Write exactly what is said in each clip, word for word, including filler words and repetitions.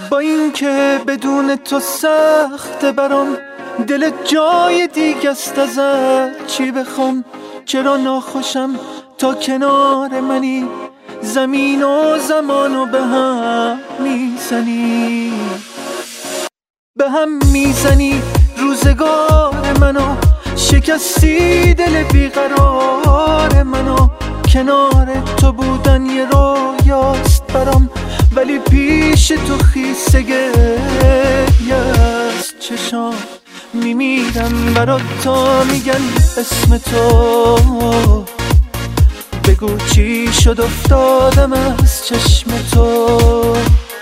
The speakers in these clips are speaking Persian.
با این که بدون تو سخت برام، دل جای دیگه است ازت چی بخوام. چرا ناخوشم تا کنار منی، زمین و زمانو به هم میزنی، به هم میزنی روزگار منو، شکستی دل بیقرار منو. کنار تو بودن یه رویاست برام، ولی پیش تو خیسه گریه است چشام. میمیرم برات تا میگن اسم تو، بگو چی شد افتادم از چشم تو.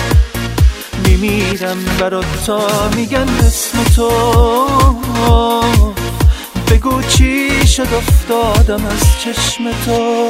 میمیرم برات تا میگن اسم تو، بگو چی شد افتادم از چشم تو.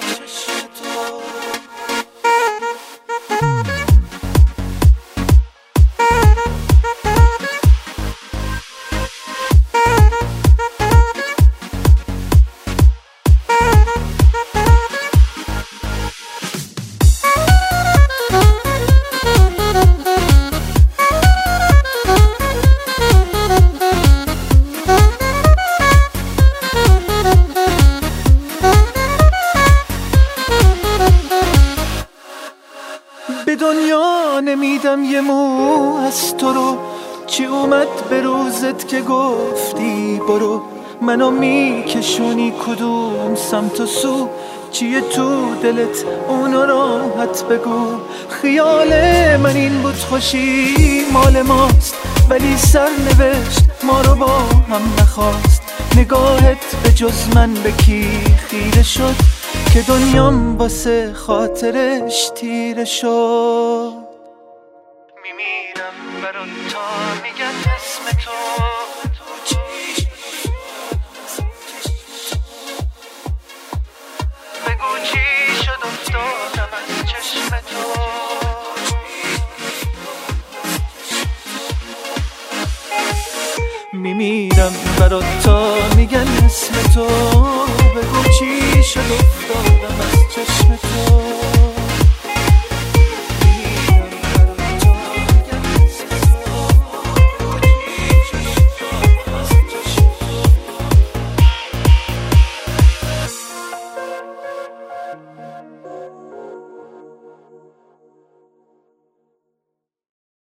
به دنیا نمیدم یه مو از تو رو، چی اومد به روزت که گفتی برو. منو میکشونی کدوم سمت و سو، چیه تو دلت اونو راحت بگو. خیال من این بود خوشی مال ماست، ولی سرنوشت ما رو با هم نخواست. نگاهت به جز من به کی خیره شد، که دنیام واسه خاطرش تیره شد. میمیرم برات تا میگن اسم تو، بگو چی شد افتادم از چشم تو. میمیرم برات تا میگن اسم تو، بگو چی شد افتادم از چشم تو.